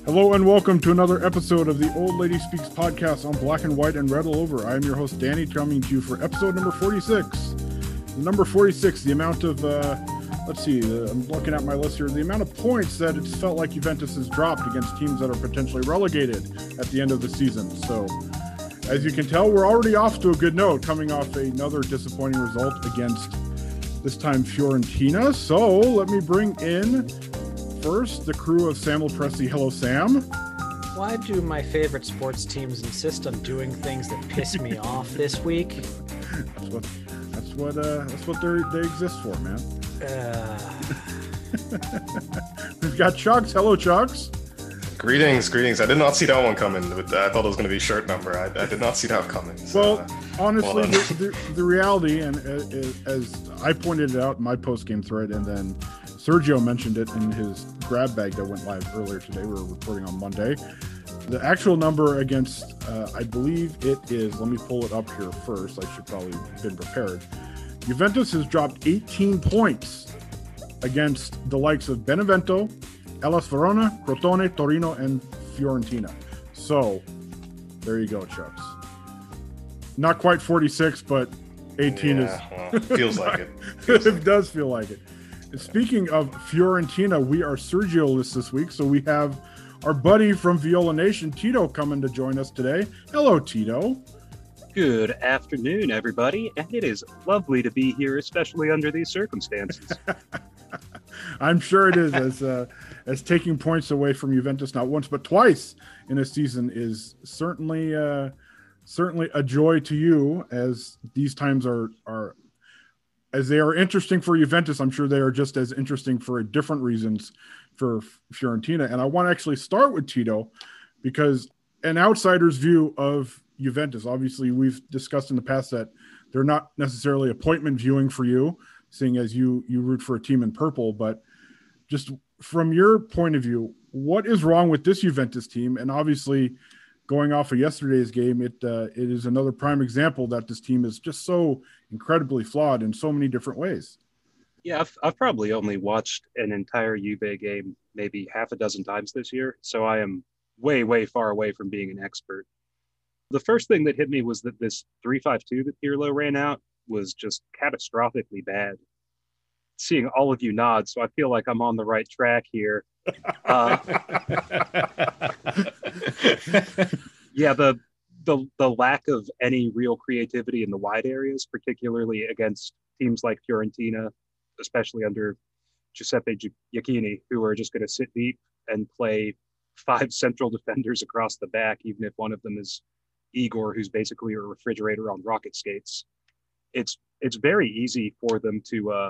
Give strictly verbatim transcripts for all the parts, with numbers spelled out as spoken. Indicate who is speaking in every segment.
Speaker 1: Hello and welcome to another episode of the Old Lady Speaks podcast on Black and White and Red All Over. I am your host, Danny, coming to you for episode number forty-six. Number forty-six, the amount of, uh, let's see, uh, I'm looking at my list here, the amount of points that it's felt like Juventus has dropped against teams that are potentially relegated at the end of the season. So, as you can tell, we're already off to a good note, coming off another disappointing result against, this time, Fiorentina. So, let me bring in first the crew of Sam Lopresti. Hello, Sam.
Speaker 2: Why do my favorite sports teams insist on doing things that piss me off this week?
Speaker 1: That's what that's what uh, that's what they they exist for, man.
Speaker 2: Uh...
Speaker 1: We've got Chucks. Hello, Chucks.
Speaker 3: Greetings, greetings. I did not see that one coming. With I thought it was going to be shirt number. I, I did not see that coming. So,
Speaker 1: well,
Speaker 3: uh,
Speaker 1: honestly,
Speaker 3: well
Speaker 1: the, the, the reality, and uh, as I pointed it out in my post-game thread, and then Sergio mentioned it in his grab bag that went live earlier today. We were reporting on Monday. The actual number against, uh, I believe it is, let me pull it up here first. I should probably have been prepared. Juventus has dropped eighteen points against the likes of Benevento, Hellas Verona, Crotone, Torino, and Fiorentina. So, there you go, Chucks. Not quite forty-six, but eighteen
Speaker 3: yeah,
Speaker 1: is...
Speaker 3: Well, feels like it. Feels
Speaker 1: it
Speaker 3: like
Speaker 1: does feel like it. Speaking of Fiorentina, we are Sergio-less this week, so we have our buddy from Viola Nation, Tito, coming to join us today. Hello, Tito.
Speaker 4: Good afternoon, everybody, and it is lovely to be here, especially under these circumstances.
Speaker 1: I'm sure it is, as uh, as taking points away from Juventus not once but twice in a season is certainly uh, certainly a joy to you, as these times are are. As they are interesting for Juventus, I'm sure they are just as interesting for different reasons for Fiorentina. And I want to actually start with Tito, because an outsider's view of Juventus, obviously we've discussed in the past that they're not necessarily appointment viewing for you, seeing as you you root for a team in purple. But just from your point of view, what is wrong with this Juventus team? And obviously, going off of yesterday's game, it uh, it is another prime example that this team is just so incredibly flawed in so many different ways.
Speaker 4: Yeah, I've, I've probably only watched an entire Juve game maybe half a dozen times this year, so I am way, way far away from being an expert. The first thing that hit me was that this three five two that Pirlo ran out was just catastrophically bad. Seeing all of you nod, so I feel like I'm on the right track here. Uh, yeah, the the the lack of any real creativity in the wide areas, particularly against teams like Fiorentina, especially under Giuseppe Iachini, who are just going to sit deep and play five central defenders across the back, even if one of them is Igor, who's basically a refrigerator on rocket skates. It's it's very easy for them to uh,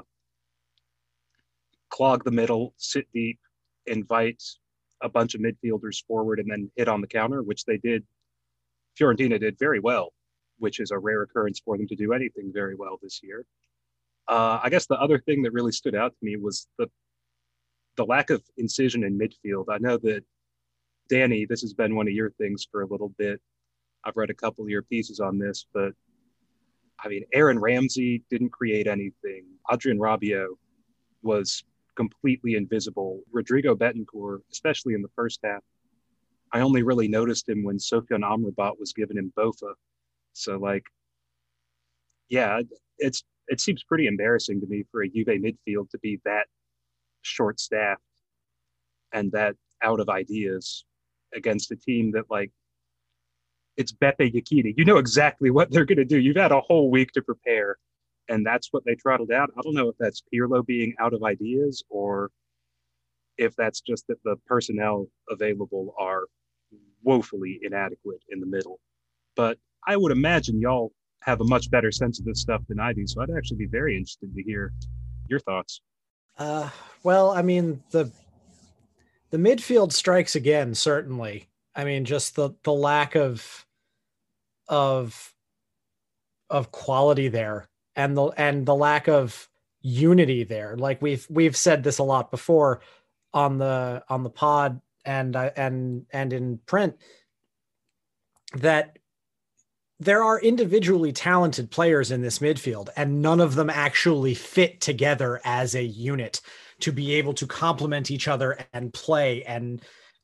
Speaker 4: clog the middle, sit deep, invite a bunch of midfielders forward, and then hit on the counter, which they did. Fiorentina did very well, which is a rare occurrence for them to do anything very well this year. Uh, I guess the other thing that really stood out to me was the the lack of incision in midfield. I know that, Danny, this has been one of your things for a little bit. I've read a couple of your pieces on this, but I mean, Aaron Ramsey didn't create anything. Adrien Rabiot was completely invisible. Rodrigo Betancourt, especially in the first half, I only really noticed him when Sofian Amrabat was giving him Bofa. So, like, yeah, it's it seems pretty embarrassing to me for a Juve midfield to be that short-staffed and that out of ideas against a team that, like, it's Beppe Iachini. You know exactly what they're going to do. You've had a whole week to prepare, and that's what they trottled out. I don't know if that's Pirlo being out of ideas or if that's just that the personnel available are woefully inadequate in the middle. But I would imagine y'all have a much better sense of this stuff than I do, so I'd actually be very interested to hear your thoughts.
Speaker 2: Uh, well, I mean, the the midfield strikes again, certainly. I mean, just the the lack of of of quality there, and the and the lack of unity there. Like we've we've said this a lot before on the on the pod and uh, and and in print, that there are individually talented players in this midfield, and none of them actually fit together as a unit to be able to complement each other and play and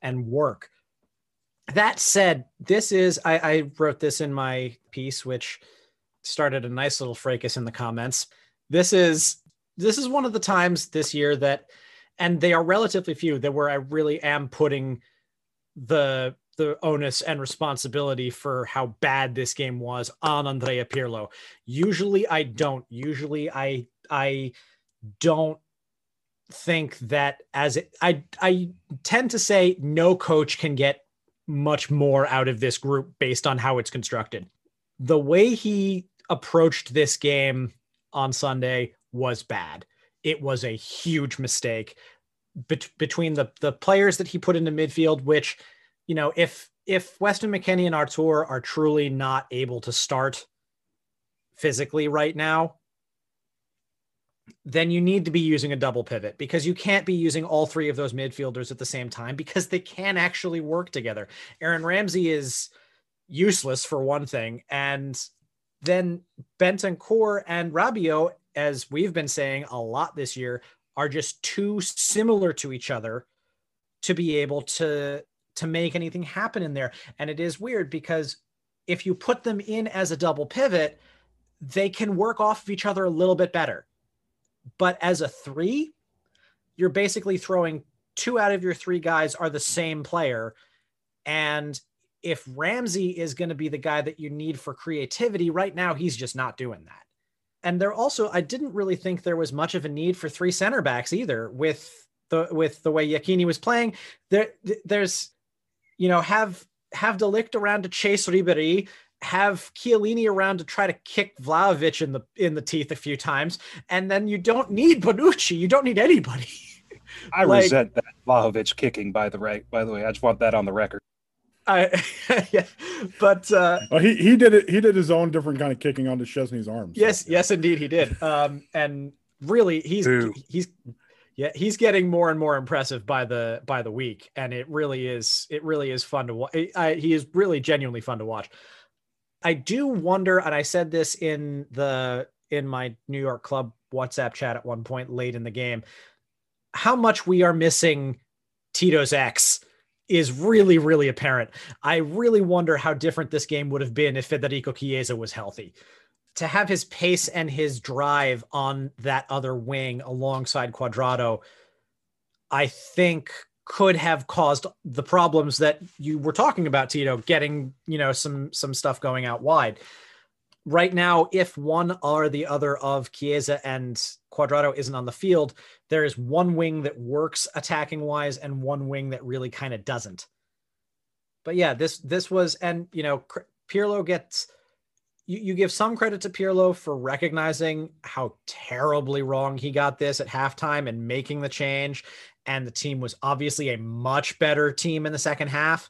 Speaker 2: and work. That said, this is, I, I wrote this in my piece, which started a nice little fracas in the comments. This is, this is one of the times this year that, and they are relatively few, that where I really am putting the, the onus and responsibility for how bad this game was on Andrea Pirlo. Usually I don't, usually I, I don't think that as it, I, I tend to say no coach can get much more out of this group based on how it's constructed. The way he approached this game on Sunday was bad. It was a huge mistake Bet- between the, the players that he put into midfield, which, you know, if, if Weston McKennie and Artur are truly not able to start physically right now, then you need to be using a double pivot, because you can't be using all three of those midfielders at the same time, because they can actually work together. Aaron Ramsey is useless for one thing. And then Bentancur and Rabiot, as we've been saying a lot this year, are just too similar to each other to be able to, to make anything happen in there. And it is weird because if you put them in as a double pivot, they can work off of each other a little bit better. But as a three, you're basically throwing two out of your three guys are the same player. And if Ramsey is going to be the guy that you need for creativity right now, he's just not doing that. And there also, I didn't really think there was much of a need for three center backs either with the, with the way Iachini was playing. There, there's, you know, have, have De Ligt around to chase Ribéry, have Chiellini around to try to kick Vlahovic in the in the teeth a few times, and then you don't need Bonucci. You don't need anybody.
Speaker 4: I
Speaker 2: like,
Speaker 4: resent that Vlahovic kicking. By the right, by the way, I just want that on the record.
Speaker 2: I yeah, but uh,
Speaker 1: well, he he did it. He did his own different kind of kicking onto Szczesny's arms.
Speaker 2: Yes,
Speaker 1: so, yeah.
Speaker 2: yes, indeed, he did. Um, and really, he's
Speaker 4: Boo.
Speaker 2: he's yeah, he's getting more and more impressive by the by the week, and it really is. It really is fun to watch. He is really genuinely fun to watch. I do wonder, and I said this in the in my New York Club WhatsApp chat at one point late in the game, how much we are missing Tito's X is really, really apparent. I really wonder how different this game would have been if Federico Chiesa was healthy. To have his pace and his drive on that other wing alongside Cuadrado, I think could have caused the problems that you were talking about, Tito, getting, you know, some, some stuff going out wide. Right now, if one or the other of Chiesa and Cuadrado isn't on the field, there is one wing that works attacking wise and one wing that really kind of doesn't. But yeah, this, this was, and you know, Pirlo gets, you, you give some credit to Pirlo for recognizing how terribly wrong he got this at halftime and making the change. And the team was obviously a much better team in the second half,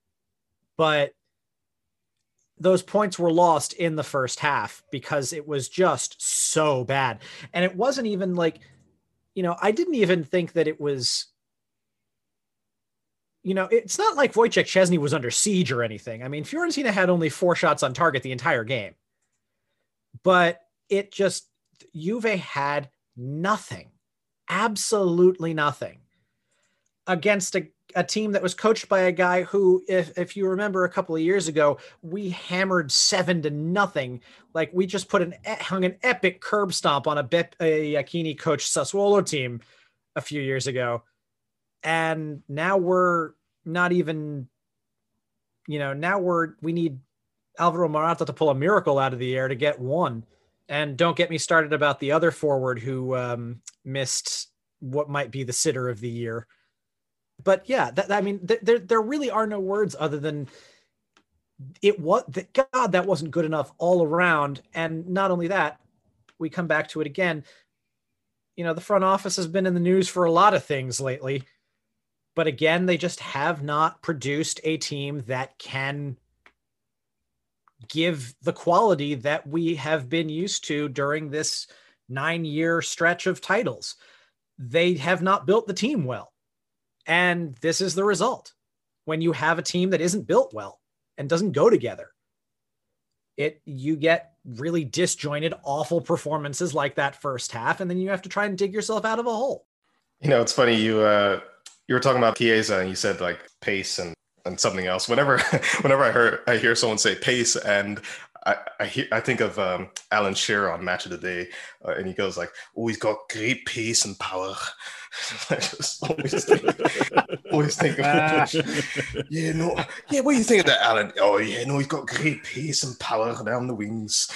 Speaker 2: but those points were lost in the first half because it was just so bad. And it wasn't even like, you know, I didn't even think that it was, you know, it's not like Wojciech Szczesny was under siege or anything. I mean, Fiorentina had only four shots on target the entire game, but it just, Juve had nothing. Absolutely nothing against a, a team that was coached by a guy who, if, if you remember a couple of years ago, we hammered seven to nothing. Like we just put an, hung an epic curb stomp on a, Be- a Iachini coached Sassuolo team a few years ago. And now we're not even, you know, now we're, we need Alvaro Morata to pull a miracle out of the air to get one. And don't get me started about the other forward who um, missed what might be the sitter of the year. But yeah, that, I mean, th- there there really are no words other than it was, God, that wasn't good enough all around. And not only that, we come back to it again. You know, the front office has been in the news for a lot of things lately. But again, they just have not produced a team that can give the quality that we have been used to during this nine year stretch of titles. They have not built the team well. And this is the result. When you have a team that isn't built well and doesn't go together, it, you get really disjointed, awful performances like that first half. And then you have to try and dig yourself out of a hole.
Speaker 3: You know, it's funny. You, uh, you were talking about Chiesa and you said like pace and, and something else. Whenever whenever I heard I hear someone say pace and I I, hear, I think of um, Alan Shearer on Match of the Day, uh, and he goes like, "Oh, he's got great pace and power." I just always think, always think of
Speaker 2: Ah.
Speaker 3: yeah, no, yeah. What do you think of that, Alan? Oh, yeah, no, he's got great pace and power down the wings.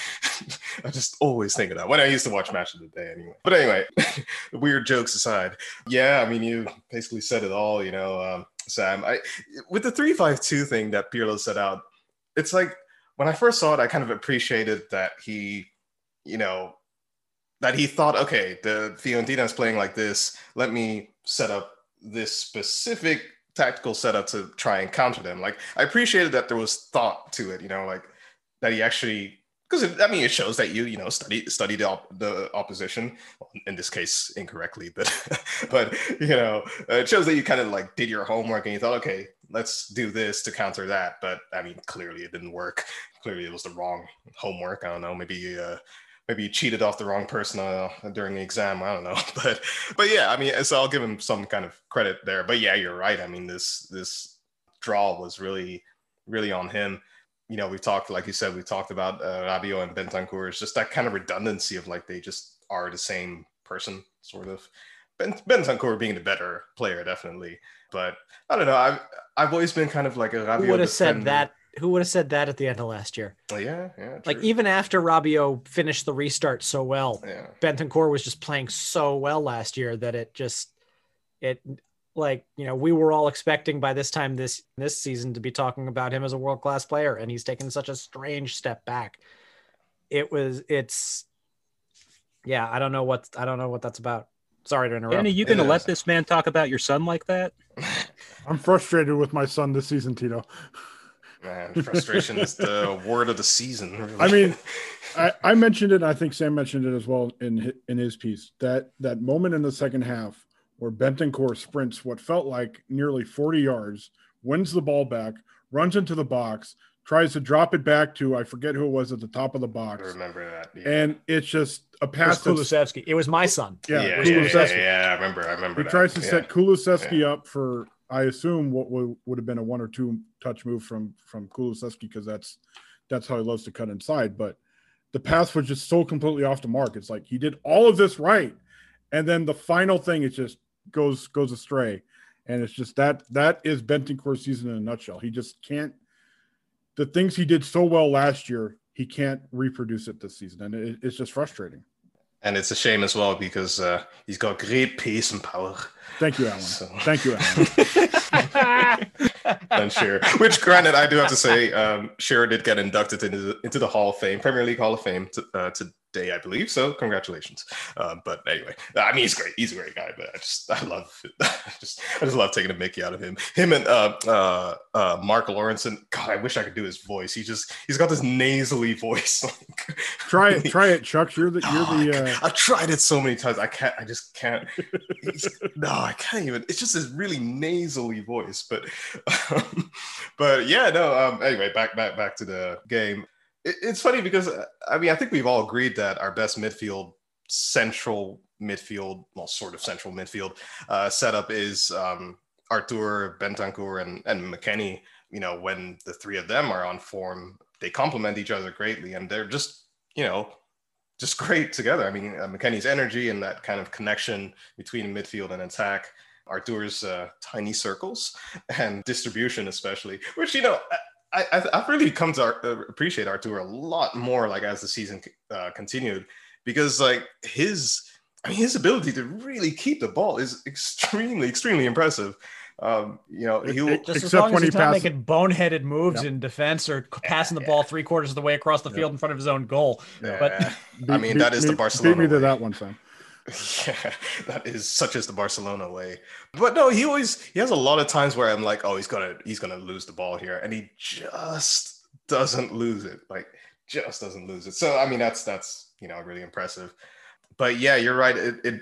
Speaker 3: I just always think of that when I used to watch Match of the Day, anyway. But anyway, weird jokes aside, yeah, I mean, you basically said it all, you know, um, Sam. I with the three five two thing that Pirlo set out, it's like. When I first saw it, I kind of appreciated that he, you know, that he thought, okay, the Fiorentina is playing like this. Let me set up this specific tactical setup to try and counter them. Like, I appreciated that there was thought to it, you know, like that he actually, because I mean, it shows that you, you know, study study the, op- the opposition. In this case, incorrectly, but but you know, it shows that you kind of like did your homework and you thought, okay, let's do this to counter that. But I mean, clearly it didn't work. Clearly it was the wrong homework. I don't know. Maybe uh, maybe you cheated off the wrong person uh, during the exam. I don't know. But but yeah, I mean, so I'll give him some kind of credit there. But yeah, you're right. I mean, this this draw was really really on him. You know, we've talked, like you said, we talked about uh, Rabiot and Bentancur. It's just that kind of redundancy of like they just are the same person, sort of. Ben, Bentancur being the better player, definitely. But I don't know. I've I've always been kind of like a Rabiot.
Speaker 2: Who would have
Speaker 3: defender.
Speaker 2: said that? Who would have said that at the end of last year?
Speaker 3: Oh, yeah, yeah. True.
Speaker 2: Like even after Rabiot finished the restart so well,
Speaker 3: yeah.
Speaker 2: Bentancur was just playing so well last year that it just it. Like, you know, we were all expecting by this time this this season to be talking about him as a world-class player, and he's taken such a strange step back. It was, it's, yeah, I don't know what, I don't know what that's about. Sorry to interrupt.
Speaker 5: Danny, you going to
Speaker 3: Yeah.
Speaker 5: let this man talk about your son like that?
Speaker 1: I'm frustrated with my son this season, Tito.
Speaker 3: Man, frustration is the word of the season. Really.
Speaker 1: I mean, I, I mentioned it. And I think Sam mentioned it as well in hi- in his piece. That that moment in the second half where Bentancur sprints what felt like nearly forty yards, wins the ball back, runs into the box, tries to drop it back to I forget who it was at the top of the
Speaker 3: I
Speaker 1: box,
Speaker 3: remember that. Yeah.
Speaker 1: and it's just a
Speaker 2: It was
Speaker 1: pass. that's-
Speaker 2: Kulusevski. It was my son.
Speaker 1: Yeah,
Speaker 3: yeah,
Speaker 1: it
Speaker 3: yeah,
Speaker 1: was
Speaker 3: yeah,
Speaker 1: Kulusevski.
Speaker 3: yeah, I remember. I remember.
Speaker 1: He
Speaker 3: that.
Speaker 1: tries to
Speaker 3: yeah.
Speaker 1: set Kulusevski up for, I assume, what would, would have been a one or two touch move from from Kulusevski because that's that's how he loves to cut inside. But the pass was just so completely off the mark. It's like he did all of this right, and then the final thing is just goes goes astray, and it's just that that is Bentancur's season in a nutshell. He just can't. The things he did so well last year, he can't reproduce it this season, and it, it's just frustrating.
Speaker 3: And it's a shame as well because uh, he's got great pace and power.
Speaker 1: Thank you, Alan.
Speaker 3: So-
Speaker 1: Thank you, Alan.
Speaker 3: And Shearer, which granted, I do have to say, um, Shearer did get inducted into the, into the Hall of Fame, Premier League Hall of Fame t- uh, today, I believe. So congratulations. Um, but anyway, I mean, he's great. He's a great guy, but I just, I love, I just, I just love taking a Mickey out of him. Him and uh, uh, uh, Mark Lawrence. God, I wish I could do his voice. He just, he's got this nasally voice. Like,
Speaker 1: Try it, try it, Chuck. You're the
Speaker 3: Oh,
Speaker 1: you're
Speaker 3: I
Speaker 1: the.
Speaker 3: ca-
Speaker 1: Uh,
Speaker 3: I've tried it so many times. I can't. I just can't. It's- no, I can't even. It's just this really nasally voice. But, um, but yeah, no. Um, anyway, back back back to the game. It, it's funny because uh, I mean I think we've all agreed that our best midfield, central midfield, well, sort of central midfield uh, setup is um, Arthur, Bentancur, and and McKennie. You know, when the three of them are on form, they complement each other greatly, and they're just you know. just great together. I mean, uh, McKennie's energy and that kind of connection between midfield and attack, Artur's uh, tiny circles and distribution, especially, which, you know, I, I, I've really come to uh, appreciate Artur a lot more, like, as the season uh, continued, because, like, his, I mean, his ability to really keep the ball is extremely, extremely impressive. Um, you know, he'll
Speaker 1: It-
Speaker 2: Just as
Speaker 1: Except
Speaker 2: long
Speaker 1: when
Speaker 2: as he's
Speaker 1: he
Speaker 2: not
Speaker 1: passes-
Speaker 2: making boneheaded moves
Speaker 1: Yep.
Speaker 2: in defense or passing the ball three quarters of the way across the field in front of his own goal.
Speaker 3: yeah,
Speaker 2: But
Speaker 3: I mean, that is the
Speaker 1: beat-
Speaker 3: Barcelona
Speaker 1: Beat me to
Speaker 3: way.
Speaker 1: that one, Sam.
Speaker 3: Yeah, that is such as the Barcelona way. But no, he always he has a lot of times where I'm like, oh, he's gonna he's gonna lose the ball here, and he just doesn't lose it. Like, just doesn't lose it. So I mean, that's that's you know really impressive. But yeah, you're right. It, it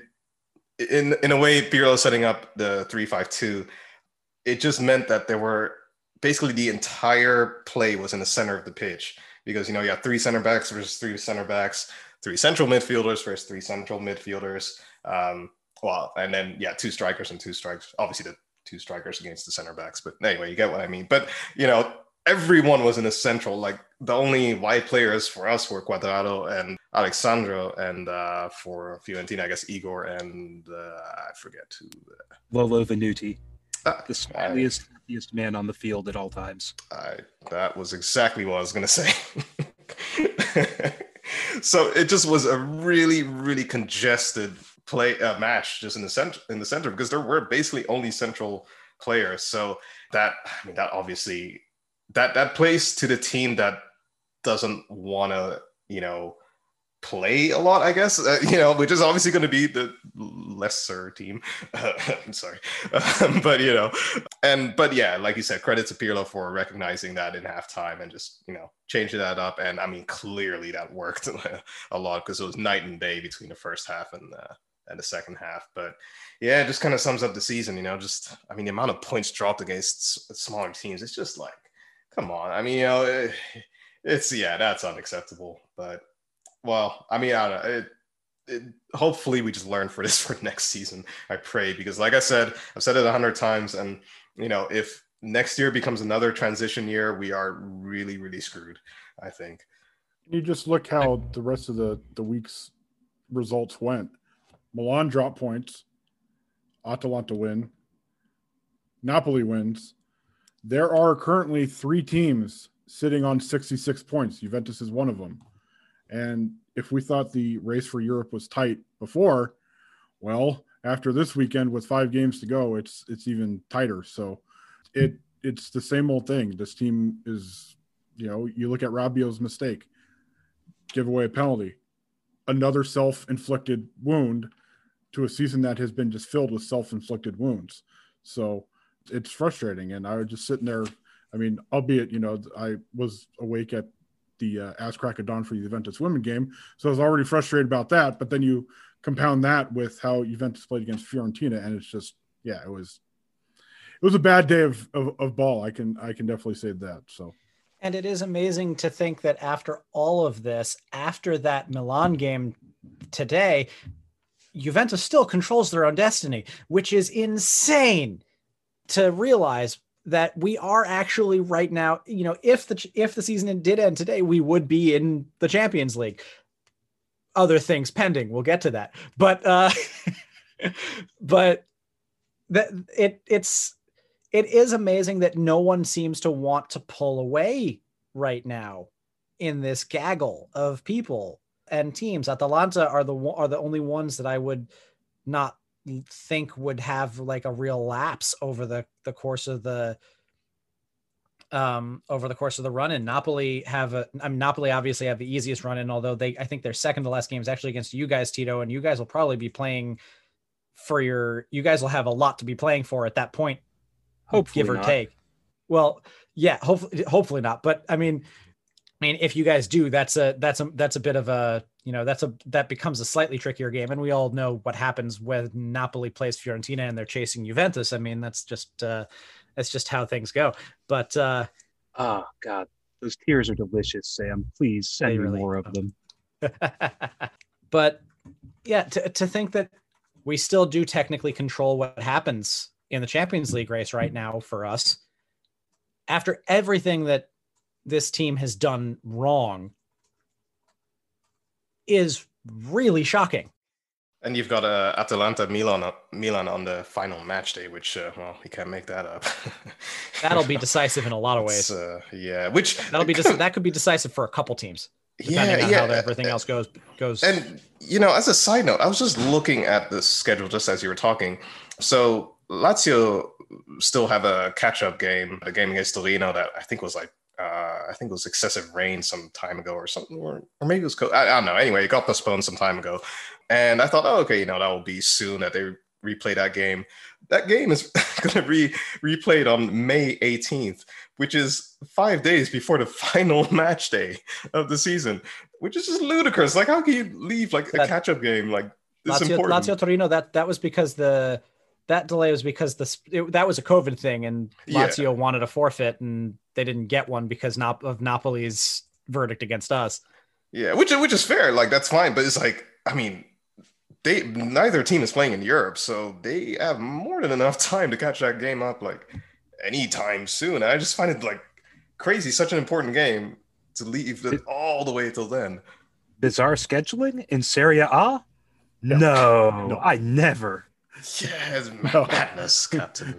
Speaker 3: in in a way, Pirlo setting up the three five two, it just meant that there were basically the entire play was in the center of the pitch because you know you have three center backs versus three center backs. Three central midfielders versus three central midfielders. Um, well, and then, yeah, two strikers and two strikes. Obviously, the two strikers against the center backs. But anyway, you get what I mean. But, you know, everyone was in a central. Like the only wide players for us were Cuadrado and Alexandro, and uh, for Fiorentina, I guess Igor and uh, I forget who. Uh,
Speaker 4: Lolo Venuti,
Speaker 3: uh,
Speaker 4: the smileyest, happiest man on the field at all times.
Speaker 3: I, that was exactly what I was going to say. So it just was a really, really congested play uh, match just in the center in the center because there were basically only central players. So that I mean that obviously that that plays to the team that doesn't want to you know play a lot, I guess, uh, you know, which is obviously going to be the lesser team. Uh, I'm sorry, um, but you know, and but yeah, like you said, credit to Pirlo for recognizing that in halftime and just you know changing that up. And I mean, clearly that worked a lot because it was night and day between the first half and uh, and the second half. But yeah, it just kind of sums up the season. You know, just I mean, the amount of points dropped against s- smaller teams, it's just like, come on. I mean, you know, it, it's yeah, that's unacceptable, but. Well, I mean, I don't know. It, it, hopefully we just learn for this for next season. I pray, because like I said, I've said it a hundred times, and you know, if next year becomes another transition year, we are really, really screwed, I think.
Speaker 1: You just look how the rest of the, the week's results went. Milan dropped points. Atalanta win. Napoli wins. There are currently three teams sitting on sixty-six points. Juventus is one of them. And if we thought the race for Europe was tight before, well, after this weekend with five games to go, it's it's even tighter. So it it's the same old thing. This team is, you know, you look at Rabiot's mistake, give away a penalty, another self-inflicted wound to a season that has been just filled with self-inflicted wounds. So it's frustrating. And I was just sitting there. I mean, albeit, you know, I was awake at the uh, ass crack of dawn for the Juventus women game. So I was already frustrated about that. But then you compound that with how Juventus played against Fiorentina. And it's just, yeah, it was, it was a bad day of, of, of ball. I can, I can definitely say that. So.
Speaker 2: And it is amazing to think that after all of this, after that Milan game today, Juventus still controls their own destiny, which is insane to realize that we are actually right now, you know, if the, if the season did end today, we would be in the Champions League. Other things pending. We'll get to that, but, uh, but that it, it's, it is amazing that no one seems to want to pull away right now in this gaggle of people and teams. Atalanta are the, are the only ones that I would not think would have like a real lapse over the, the course of the, um, over the course of the run. And Napoli have a, I mean, Napoli obviously have the easiest run in, although they, I think their second to last game is actually against you guys, Tito, and you guys will probably be playing for your, you guys will have a lot to be playing for at that point.
Speaker 4: Hopefully
Speaker 2: give or
Speaker 4: not.
Speaker 2: take. Well, yeah, hopefully, hopefully not. But I mean, I mean, if you guys do, that's a, that's a, that's a bit of a, you know, that's a, that becomes a slightly trickier game. And we all know what happens when Napoli plays Fiorentina and they're chasing Juventus. I mean, that's just, uh, that's just how things go. But, uh,
Speaker 4: oh God, those tears are delicious, Sam. Please send me
Speaker 2: really
Speaker 4: more of them.
Speaker 2: but yeah, to, to think that we still do technically control what happens in the Champions League race right now for us, after everything that this team has done wrong, is really shocking.
Speaker 3: And you've got uh, Atalanta Milan Milan on the final match day, which uh, well, you can't make that up.
Speaker 2: That'll be decisive in a lot of ways.
Speaker 3: Uh, yeah, which
Speaker 2: that'll be just that could be decisive for a couple teams, depending
Speaker 3: yeah,
Speaker 2: on
Speaker 3: yeah.
Speaker 2: how the, everything else goes goes.
Speaker 3: And you know, as a side note, I was just looking at the schedule just as you were talking. So Lazio still have a catch-up game, a game against Torino that I think was like. Uh, I think it was excessive rain some time ago or something, or, or maybe it was, co- I, I don't know. Anyway, it got postponed some time ago. And I thought, oh, okay, you know, that will be soon that they replay that game. That game is going to be replayed on May eighteenth, which is five days before the final match day of the season, which is just ludicrous. Like, how can you leave like
Speaker 2: that,
Speaker 3: a catch-up game? Like, this
Speaker 2: Lazio,
Speaker 3: important.
Speaker 2: Lazio Torino, that, that was because the, that delay was because the, it, that was a COVID thing, and Lazio yeah. wanted a forfeit, and they didn't get one because of Napoli's verdict against us.
Speaker 3: Yeah, which which is fair. Like, that's fine. But it's like, I mean, they neither team is playing in Europe, so they have more than enough time to catch that game up like anytime soon. I just find it like crazy, such an important game to leave it all the way till then.
Speaker 5: Bizarre scheduling in Serie A?
Speaker 1: No.
Speaker 5: No,
Speaker 1: No.
Speaker 5: I never.
Speaker 3: Yeah, it's
Speaker 1: No.
Speaker 3: madness, Captain.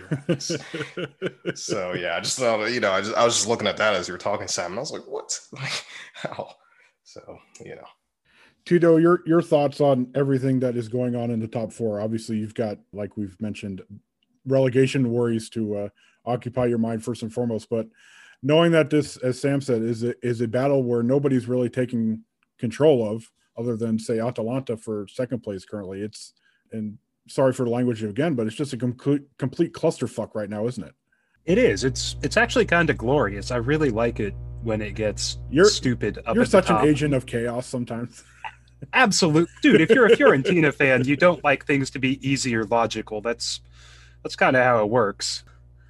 Speaker 3: So yeah, I just thought, you know, I just I was just looking at that as you were talking, Sam, and I was like, what? Like, how? So, you know.
Speaker 1: Tito, your your thoughts on everything that is going on in the top four? Obviously, you've got, like we've mentioned, relegation worries to uh, occupy your mind first and foremost. But knowing that this, as Sam said, is a, is a battle where nobody's really taking control of, other than say Atalanta for second place currently. It's and sorry for the language again, but it's just a complete complete clusterfuck right now, isn't it?
Speaker 5: It is. It's it's actually kind of glorious. I really like it when it gets
Speaker 1: You're-
Speaker 5: stupid up
Speaker 1: You're
Speaker 5: at
Speaker 1: such
Speaker 5: the
Speaker 1: an
Speaker 5: top.
Speaker 1: agent of chaos sometimes.
Speaker 5: Absolute dude. If you're a Fiorentina fan, you don't like things to be easy or logical. That's that's kind of how it works.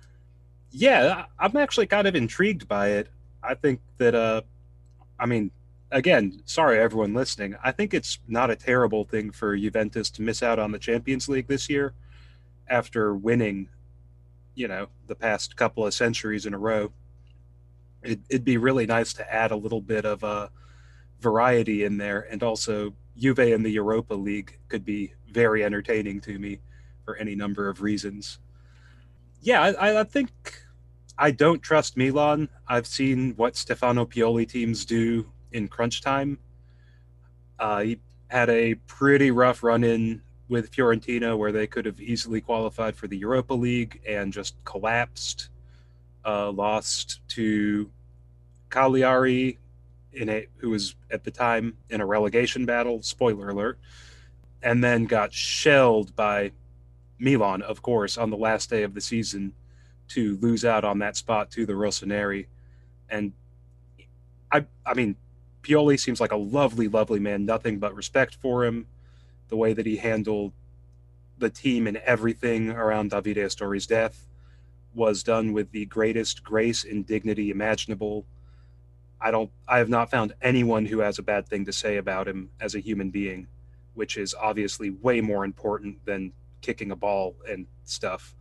Speaker 5: Yeah, I- I'm actually kind of intrigued by it. I think that uh, I mean, again, sorry everyone listening. I think it's not a terrible thing for Juventus to miss out on the Champions League this year after winning, you know, the past couple of centuries in a row. It, it'd be really nice to add a little bit of a variety in there, and also Juve in the Europa League could be very entertaining to me for any number of reasons. Yeah, I, I think I don't trust Milan. I've seen what Stefano Pioli teams do in crunch time. Uh, he had a pretty rough run-in with Fiorentina where they could have easily qualified for the Europa League and just collapsed. Uh, lost to Cagliari, in a, who was at the time in a relegation battle, spoiler alert, and then got shelled by Milan, of course, on the last day of the season to lose out on that spot to the Rossoneri. And I, I mean, Pioli seems like a lovely, lovely man. Nothing but respect for him. The way that he handled the team and everything around Davide Astori's death was done with the greatest grace and dignity imaginable. I don't, I have not found anyone who has a bad thing to say about him as a human being, which is obviously way more important than kicking a ball and stuff.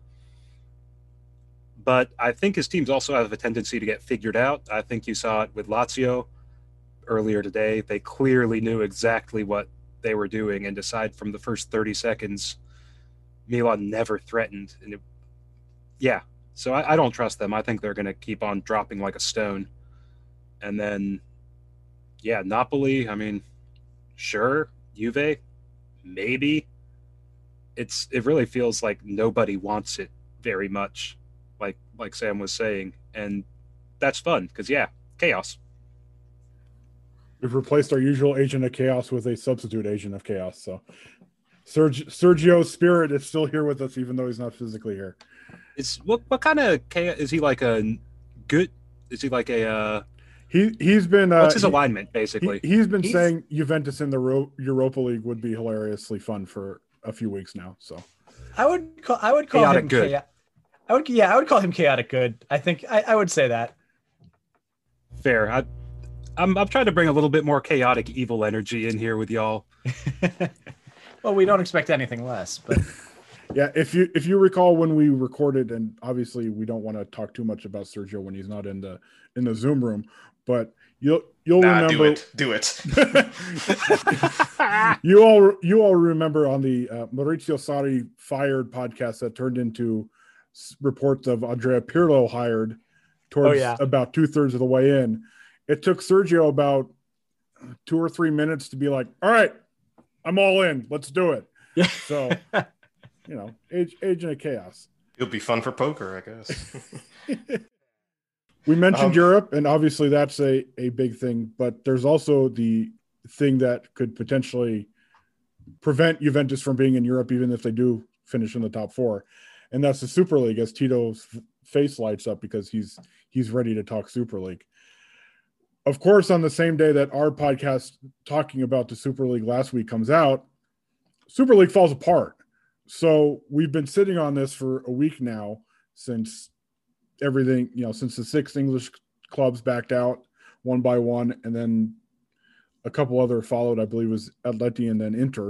Speaker 5: But I think his teams also have a tendency to get figured out. I think you saw it with Lazio earlier today. They clearly knew exactly what they were doing, and aside from the first thirty seconds, Milan never threatened. And it, yeah, so I, I don't trust them. I think they're going to keep on dropping like a stone. And then, yeah, Napoli, I mean, sure. Juve, maybe. It's it really feels like nobody wants it very much, like like Sam was saying. And that's fun because, yeah, chaos.
Speaker 1: We've replaced our usual agent of chaos with a substitute agent of chaos. So Serg- Sergio's spirit is still here with us, even though he's not physically here.
Speaker 5: Is what what kind of chaos is he? Like a good? Is he like a? Uh,
Speaker 1: He he's been. Uh,
Speaker 5: what's his
Speaker 1: he,
Speaker 5: alignment basically?
Speaker 1: He, has been
Speaker 2: He's-
Speaker 1: saying Juventus in the Ro- Europa League would be hilariously fun for a few weeks now. So
Speaker 2: I would call I would call
Speaker 5: Chaotic
Speaker 2: him
Speaker 5: good.
Speaker 2: chao- I would yeah I would call him chaotic good. I think I, I would say that.
Speaker 5: Fair. I, I'm I'm trying to bring a little bit more chaotic evil energy in here with y'all.
Speaker 2: Well, we don't expect anything less, but
Speaker 1: yeah, if you if you recall when we recorded, and obviously we don't want to talk too much about Sergio when he's not in the in the Zoom room, but you'll you'll
Speaker 3: Nah,
Speaker 1: remember
Speaker 3: do it. Do it.
Speaker 1: you all you all remember on the uh, Maurizio Sarri fired podcast that turned into s- reports of Andrea Pirlo hired towards
Speaker 2: Oh, yeah.
Speaker 1: about two thirds of the way in. It took Sergio about two or three minutes to be like, "All right, I'm all in. Let's do it."
Speaker 2: yeah.
Speaker 1: So, you know, age, agent of chaos.
Speaker 3: It'll be fun for poker, I guess.
Speaker 1: We mentioned
Speaker 3: Um,
Speaker 1: Europe, and obviously that's a, a big thing, but there's also the thing that could potentially prevent Juventus from being in Europe, even if they do finish in the top four. And that's the Super League, as Tito's f- face lights up because he's he's ready to talk Super League. Of course, on the same day that our podcast talking about the Super League last week comes out, Super League falls apart. So we've been sitting on this for a week now since everything, you know, since the six English clubs backed out one by one, and then a couple other followed, I believe was Atleti and then Inter.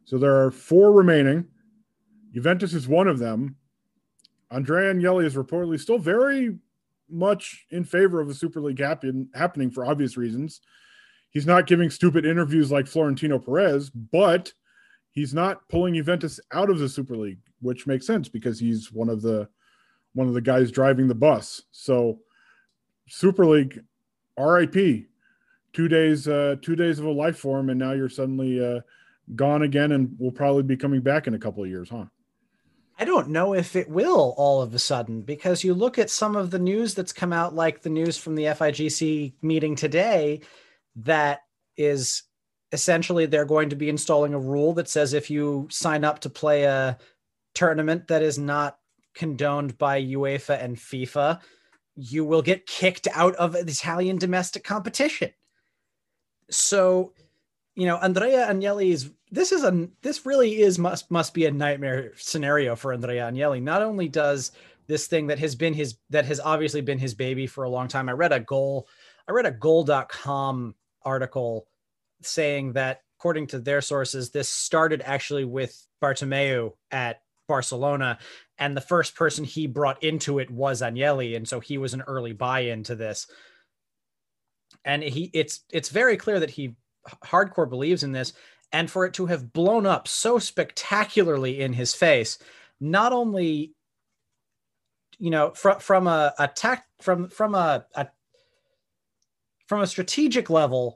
Speaker 1: So there are four remaining. Juventus is one of them. Andrea Agnelli is reportedly still very much in favor of the Super League happen, happening for obvious reasons. He's not giving stupid interviews like Florentino Perez, but he's not pulling Juventus out of the Super League, which makes sense because he's one of the one of the guys driving the bus. So Super League, R I P, two days, uh, two days of a life for him, and now you're suddenly uh, gone again, and will probably be coming back in a couple of years, huh?
Speaker 2: I don't know if it will all of a sudden, because you look at some of the news that's come out, like the news from the F I G C meeting today, that is essentially they're going to be installing a rule that says if you sign up to play a tournament that is not condoned by UEFA and FIFA, you will get kicked out of Italian domestic competition. So, you know, Andrea Agnelli's this is a this really is must must be a nightmare scenario for Andrea Agnelli. Not only does this thing that has been his that has obviously been his baby for a long time. I read a goal I read a goal dot com article saying that according to their sources, this started actually with Bartomeu at Barcelona, and the first person he brought into it was Agnelli, and so he was an early buy-in to this. And he it's it's very clear that he hardcore believes in this, and for it to have blown up so spectacularly in his face, not only, you know, from from a attack from from a, a from a strategic level,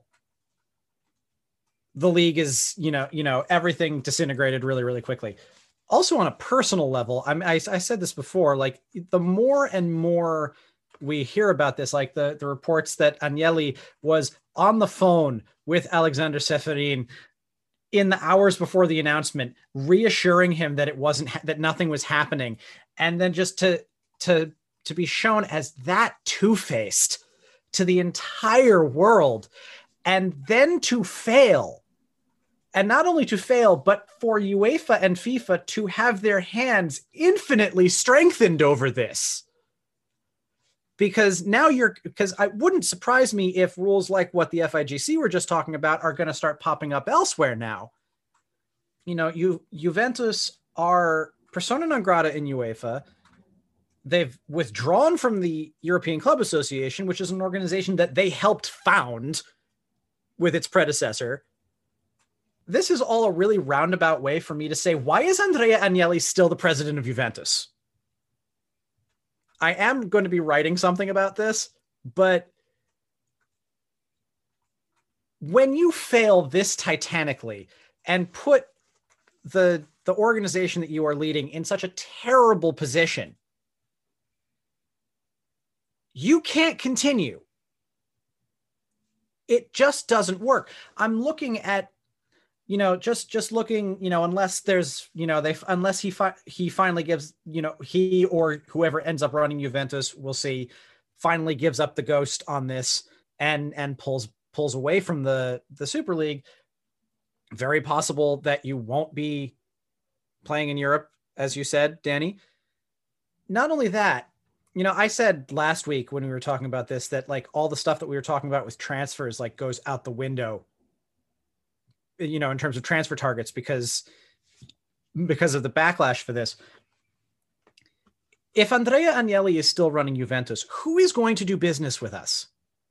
Speaker 2: the league is, you know, you know, everything disintegrated really, really quickly. Also on a personal level, I, I, I said this before, like the more and more we hear about this, like the, the reports that Agnelli was on the phone with Alexander Ceferin in the hours before the announcement, reassuring him that it wasn't, that nothing was happening. And then just to, to, to be shown as that two-faced to the entire world, and then to fail. And not only to fail, but for UEFA and FIFA to have their hands infinitely strengthened over this. Because now you're, because I wouldn't surprise me if rules like what the F I G C were just talking about are going to start popping up elsewhere now. You know, you Juventus are persona non grata in UEFA. They've withdrawn from the European Club Association, which is an organization that they helped found with its predecessor. This is all a really roundabout way for me to say, why is Andrea Agnelli still the president of Juventus? I am going to be writing something about this, but when you fail this titanically and put the, the organization that you are leading in such a terrible position, you can't continue. It just doesn't work. I'm looking at, you know, just, just looking, you know, unless there's, you know, they, unless he, fi- he finally gives, you know, he or whoever ends up running Juventus, we'll see, finally gives up the ghost on this and, and pulls, pulls away from the, the Super League. Very possible that you won't be playing in Europe, as you said, Danny. Not only that, you know, I said last week when we were talking about this, that like all the stuff that we were talking about with transfers, like goes out the window, you know, in terms of transfer targets, because, because of the backlash for this. If Andrea Agnelli is still running Juventus, who is going to do business with us?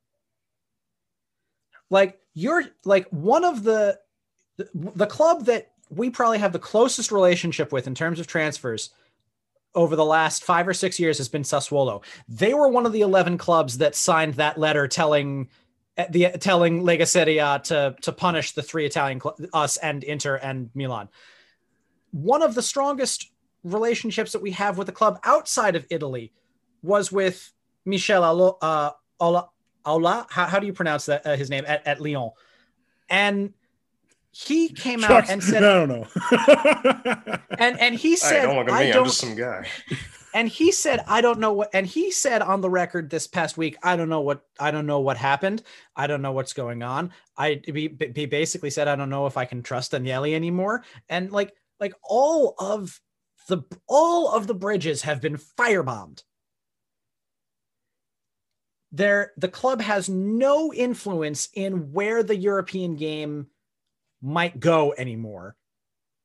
Speaker 2: Like you're like one of the, the, the club that we probably have the closest relationship with in terms of transfers over the last five or six years has been Sassuolo. They were one of the eleven clubs that signed that letter telling the telling Lega Serie A to, to punish the three Italian cl- us and Inter and Milan. One of the strongest relationships that we have with the club outside of Italy was with Michel Aula, uh, Aula, Aula how, how do you pronounce that uh, his name at, at Lyon? And he came
Speaker 1: Shucks,
Speaker 2: out and said,
Speaker 1: I don't know.
Speaker 2: and, and he said,
Speaker 3: hey, don't look at me,
Speaker 2: I don't,
Speaker 3: I'm just some guy.
Speaker 2: And he said, I don't know what, and he said on the record this past week, I don't know what, I don't know what happened. I don't know what's going on. I, he, he basically said, I don't know if I can trust Agnelli anymore. And like, like all of the, all of the bridges have been firebombed. There, the club has no influence in where the European game might go anymore.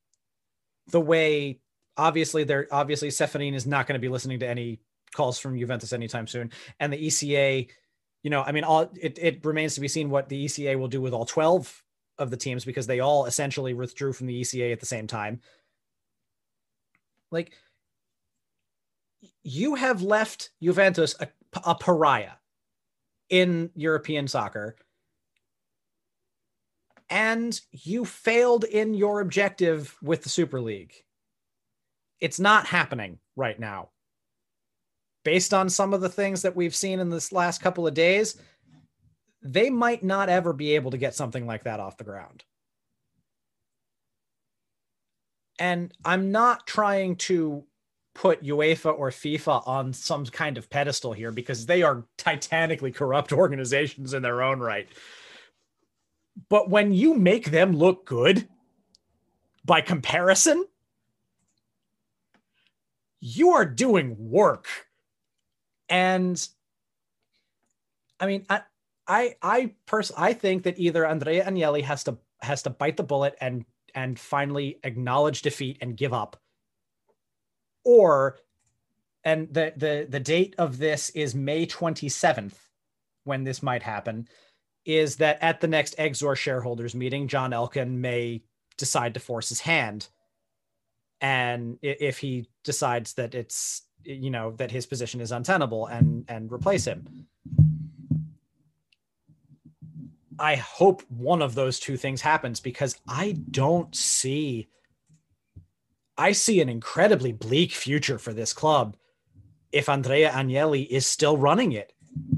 Speaker 2: the way, obviously, they're obviously Ceferin is not going to be listening to any calls from Juventus anytime soon. And the E C A, you know, I mean, all it, it remains to be seen what the E C A will do with all twelve of the teams, because they all essentially withdrew from the E C A at the same time. Like, you have left Juventus a, a pariah in European soccer, and you failed in your objective with the Super League. It's not happening right now. Based on some of the things that we've seen in this last couple of days, they might not ever be able to get something like that off the ground. And I'm not trying to put UEFA or FIFA on some kind of pedestal here, because they are titanically corrupt organizations in their own right. But when you make them look good, by comparison, you are doing work. And I mean, I, I, I personally, I think that either Andrea Agnelli has to, has to bite the bullet and, and finally acknowledge defeat and give up, or, and the, the, the date of this is May twenty-seventh, when this might happen, is that at the next Exor shareholders meeting, John Elkann may decide to force his hand. And if he decides that it's, you know, that his position is untenable, and, and replace him. I hope one of those two things happens, because I don't see, I see an incredibly bleak future for this club if Andrea Agnelli is still running it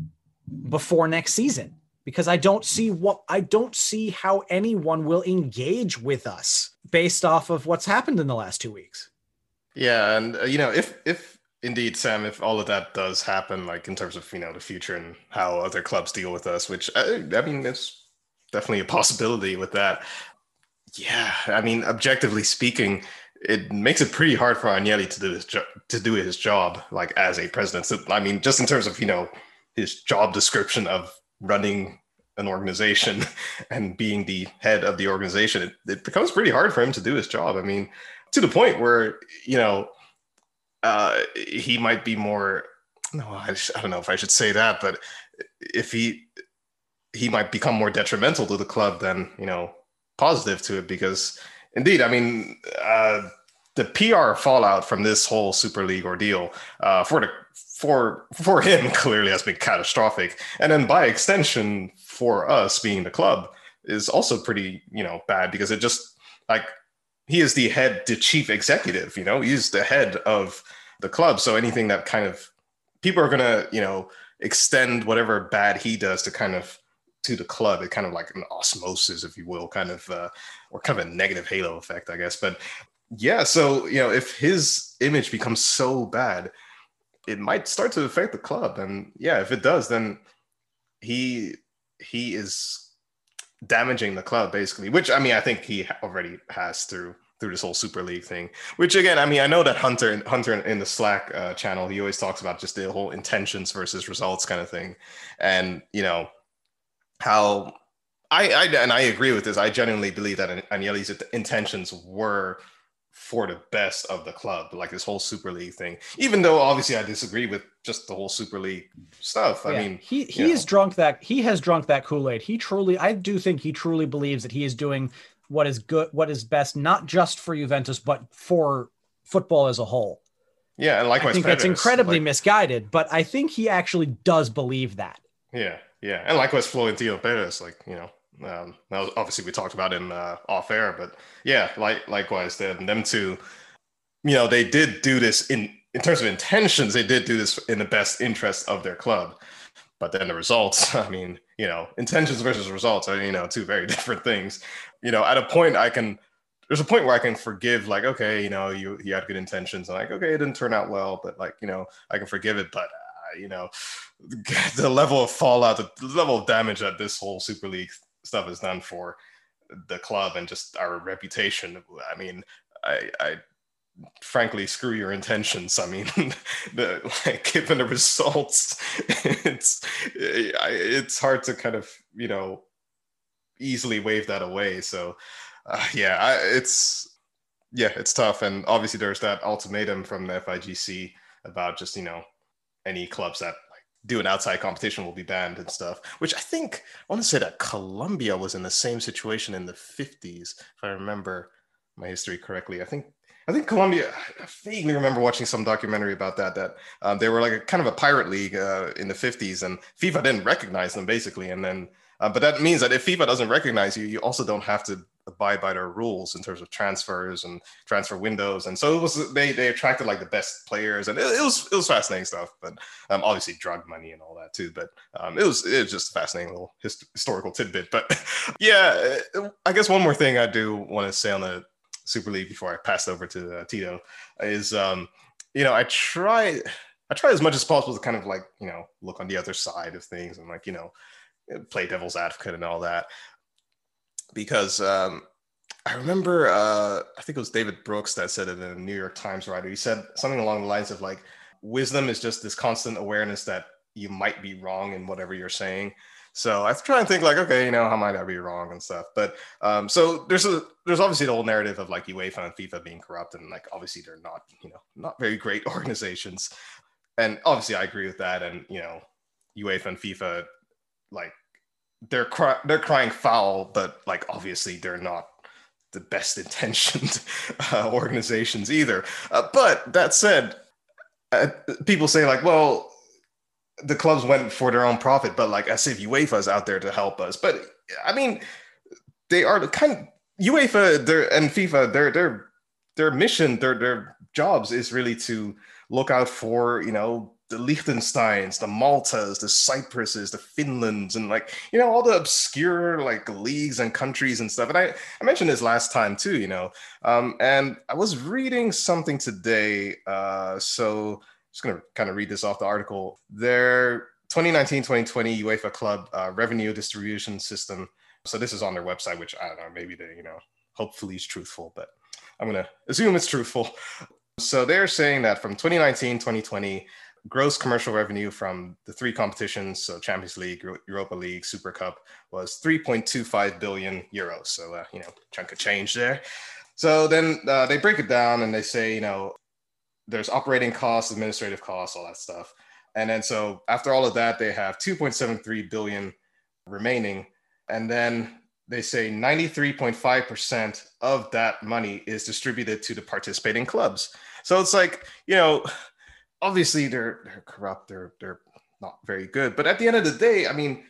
Speaker 2: before next season, because I don't see what, I don't see how anyone will engage with us based off of what's happened in the last two weeks.
Speaker 3: Yeah. And, uh, you know, if, if indeed, Sam, if all of that does happen, like in terms of, you know, the future and how other clubs deal with us, which I, I mean, it's definitely a possibility with that. Yeah. I mean, objectively speaking, it makes it pretty hard for Agnelli to do his jo- to do his job, like as a president. So, I mean, just in terms of, you know, his job description of running an organization and being the head of the organization, it, it becomes pretty hard for him to do his job. I mean, to the point where, you know, uh, he might be more, no, I, sh- I don't know if I should say that, but if he, he might become more detrimental to the club than, you know, positive to it, because indeed, I mean, uh, the P R fallout from this whole Super League ordeal uh, for the for for him clearly has been catastrophic, and then by extension for us being the club is also pretty, you know, bad, because it just, like, he is the head, the chief executive, you know, he's the head of the club, so anything that kind of people are gonna, you know, extend whatever bad he does to kind of to the club, it kind of like an osmosis, if you will, kind of uh, or kind of a negative halo effect, I guess. But yeah, so, you know, if his image becomes so bad, it might start to affect the club. And yeah, if it does, then he he is damaging the club, basically, which, I mean, I think he already has through through this whole Super League thing, which, again, I mean, I know that Hunter Hunter in the Slack uh, channel, he always talks about just the whole intentions versus results kind of thing. And, you know, how I, I and I agree with this. I genuinely believe that Agnelli's intentions were for the best of the club, like this whole Super League thing, even though obviously I disagree with just the whole Super League stuff. I
Speaker 2: yeah,
Speaker 3: mean,
Speaker 2: he he's
Speaker 3: know.
Speaker 2: drunk that he has drunk that Kool-Aid. He truly, I do think he truly believes that he is doing what is good, what is best, not just for Juventus, but for football as a whole.
Speaker 3: Yeah. And likewise,
Speaker 2: I think
Speaker 3: Perez,
Speaker 2: that's incredibly
Speaker 3: like,
Speaker 2: misguided, but I think he actually does believe that.
Speaker 3: Yeah. Yeah. And likewise, Florentino Perez, like, you know, um, now obviously we talked about him uh, off air, but yeah, like likewise, them, them two, you know, they did do this in, in terms of intentions, they did do this in the best interest of their club. But then the results, I mean, you know, intentions versus results are, you know, two very different things. You know, at a point I can, there's a point where I can forgive, like, okay, you know, you, you had good intentions, and like, okay, it didn't turn out well, but like, you know, I can forgive it. But, uh, you know, the level of fallout, the level of damage that this whole Super League stuff has done for the club and just our reputation. I mean, I, I frankly, screw your intentions. I mean, the, like, given the results, it's it's hard to kind of, you know, easily wave that away. So, uh, yeah, I, it's Yeah, it's tough. And obviously there's that ultimatum from the F I G C about just, you know, any clubs that like do an outside competition will be banned and stuff, which I think, I want to say that Colombia was in the same situation in the fifties, if I remember my history correctly. I think I think Colombia, I vaguely remember watching some documentary about that, that um, they were like a kind of a pirate league uh, in the fifties, and FIFA didn't recognize them basically. And then, uh, but that means that if FIFA doesn't recognize you, you also don't have to abide by their rules in terms of transfers and transfer windows. And so it was, they, they attracted like the best players, and it, it was, it was fascinating stuff, but um, obviously drug money and all that too. But um, it was, it was just a fascinating little hist- historical tidbit. But yeah, I guess one more thing I do want to say on the Super League before I pass over to uh, Tito is, um, you know, I try, I try as much as possible to kind of like, you know, look on the other side of things and like, you know, play devil's advocate and all that. Because um, I remember, uh, I think it was David Brooks that said it in a New York Times writer. He said something along the lines of like, wisdom is just this constant awareness that you might be wrong in whatever you're saying. So I try and think like, okay, you know, how might I be wrong and stuff. But um, so there's a there's obviously the whole narrative of like UEFA and FIFA being corrupt, and like obviously they're not, you know, not very great organizations. And obviously I agree with that. And you know, UEFA and FIFA, like they're cry- they're crying foul, but like obviously they're not the best intentioned uh, organizations either. Uh, but that said, uh, people say like, well, the clubs went for their own profit, but like as if UEFA is out there to help us. But I mean, they are the kind of UEFA their, and FIFA, their their their mission, their their jobs is really to look out for, you know, the Liechtensteins, the Maltas, the Cypruses, the Finlands, and like, you know, all the obscure like leagues and countries and stuff. And I, I mentioned this last time too, you know, um, and I was reading something today. Uh, so just going to kind of read this off the article. Their twenty nineteen twenty twenty UEFA Club uh, revenue distribution system. So this is on their website, which I don't know, maybe they, you know, hopefully it's truthful, but I'm going to assume it's truthful. So they're saying that from twenty nineteen twenty twenty, gross commercial revenue from the three competitions, so Champions League, Europa League, Super Cup, was three point two five billion euros. So, uh, you know, chunk of change there. So then uh, they break it down and they say, you know, there's operating costs, administrative costs, all that stuff. And then so after all of that, they have two point seven three billion remaining. And then they say ninety-three point five percent of that money is distributed to the participating clubs. So it's like, you know, obviously they're they're corrupt, they're they're not very good. But at the end of the day, I mean,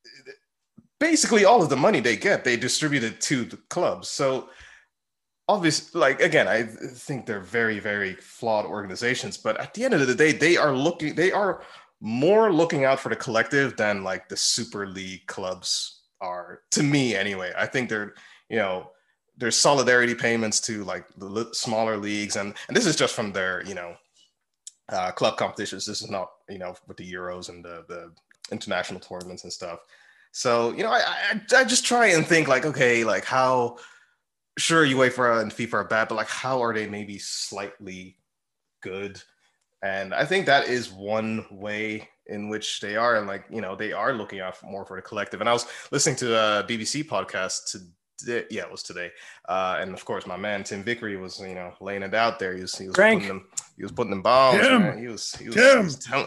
Speaker 3: basically all of the money they get, they distribute it to the clubs. So obviously, like, again, I think they're very, very flawed organizations, but at the end of the day, they are looking, they are more looking out for the collective than like the Super League clubs are, to me anyway. I think they're, you know, there's solidarity payments to like the smaller leagues. And, and this is just from their, you know, uh, club competitions. This is not, you know, with the Euros and the, the international tournaments and stuff. So, you know, I, I, I just try and think like, okay, like how, sure, UEFA and FIFA are bad, but like, how are they maybe slightly good? And I think that is one way in which they are. And like, you know, they are looking out for more for the collective. And I was listening to a B B C podcast today. Yeah, it was today. Uh, and of course, my man, Tim Vickery was, you know, laying it out there. He was, he was putting them, he was putting them bombs.
Speaker 1: Tim,
Speaker 3: man. He was, he was,
Speaker 1: Tim.
Speaker 3: he was telling,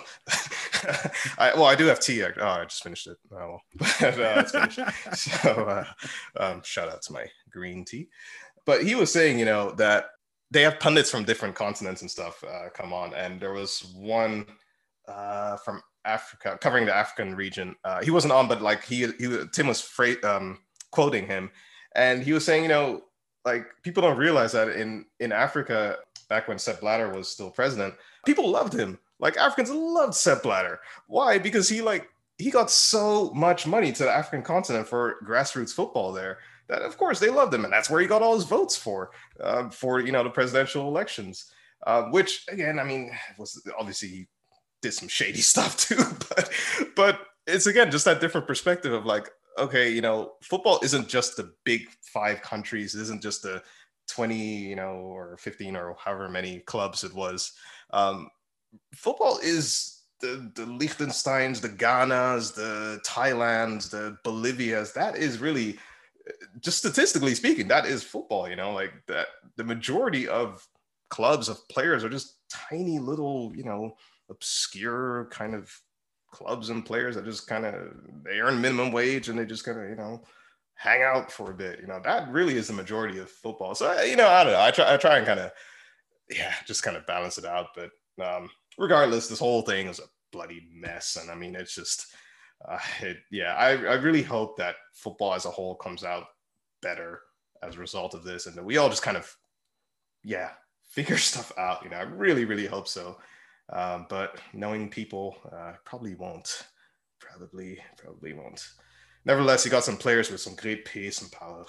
Speaker 3: I, well, I do have tea. Oh, I just finished it. Oh, well. But, uh, it's finished. So uh, um, shout out to my green tea. But he was saying, you know, that they have pundits from different continents and stuff uh, come on. And there was one uh, from Africa, covering the African region. Uh, he wasn't on, but like he, he Tim was fra- um, quoting him. And he was saying, you know, like people don't realize that in, in Africa, back when Sepp Blatter was still president, people loved him. Like Africans loved Sepp Blatter. Why? Because he like, he got so much money to the African continent for grassroots football there that of course they loved him. And that's where he got all his votes for, uh, for, you know, the presidential elections, uh, which again, I mean, was obviously he did some shady stuff too, but, but it's again, just that different perspective of like, okay, you know, football isn't just the big five countries. It isn't just the twenty, you know, or fifteen or however many clubs it was. Um, football is the, the Liechtensteins, the Ghanas, the Thailands, the Bolivias. That is really just statistically speaking, that is football, you know, like that the majority of clubs of players are just tiny little, you know, obscure kind of clubs and players that just kind of, they earn minimum wage and they just kind of, you know, hang out for a bit. You know, that really is the majority of football. So, you know, I don't know. I try, I try and kind of, yeah, just kind of balance it out. But um, regardless, this whole thing is a bloody mess. And I mean, it's just, uh, it, yeah, I, I really hope that football as a whole comes out better as a result of this. And that we all just kind of, yeah, figure stuff out. You know, I really, really hope so. Um, but knowing people uh, probably won't. Probably, probably won't. Nevertheless, you got some players with some great pace and power.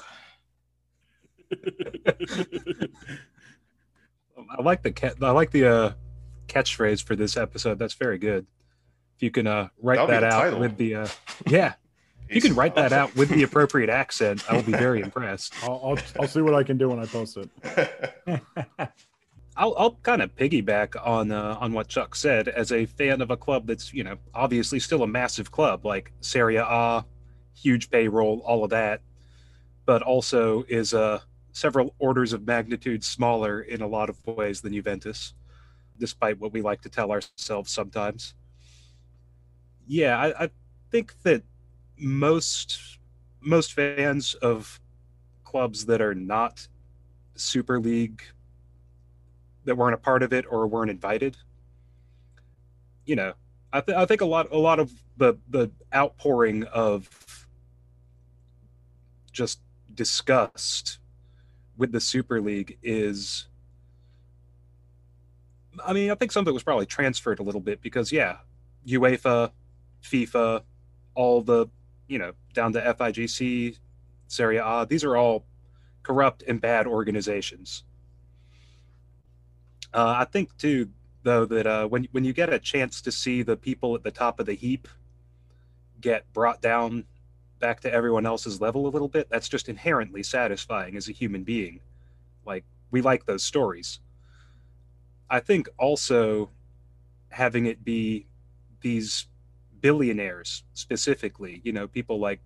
Speaker 5: I like the ca- I like the uh, catchphrase for this episode. That's very good. If you can uh, write
Speaker 3: That'll
Speaker 5: that
Speaker 3: be the
Speaker 5: out
Speaker 3: title.
Speaker 5: with the uh, yeah, if you can write that out with the appropriate accent, I will be very impressed.
Speaker 1: I'll, I'll I'll see what I can do when I post it.
Speaker 5: I'll I'll kind of piggyback on uh, on what Chuck said. As a fan of a club that's, you know, obviously still a massive club like Serie A, huge payroll, all of that, but also is uh, several orders of magnitude smaller in a lot of ways than Juventus, despite what we like to tell ourselves sometimes. Yeah, I, I think that most most fans of clubs that are not Super League, that weren't a part of it or weren't invited, you know, I, th- I think a lot a lot of the the outpouring of just disgust with the Super League is, I mean, I think some of it was probably transferred a little bit because, yeah, UEFA, FIFA, all the, you know, down to F I G C, Serie A, these are all corrupt and bad organizations. Uh, I think, too, though, that uh, when, when you get a chance to see the people at the top of the heap get brought down back to everyone else's level a little bit, that's just inherently satisfying as a human being. Like, we like those stories. I think also having it be these billionaires specifically, you know, people like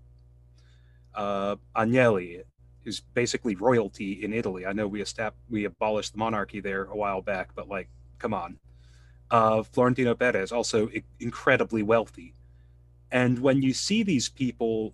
Speaker 5: uh, Agnelli, who's basically royalty in Italy. I know we estab- we abolished the monarchy there a while back, but like, come on. Uh, Florentino Perez, also I- incredibly wealthy. And when you see these people,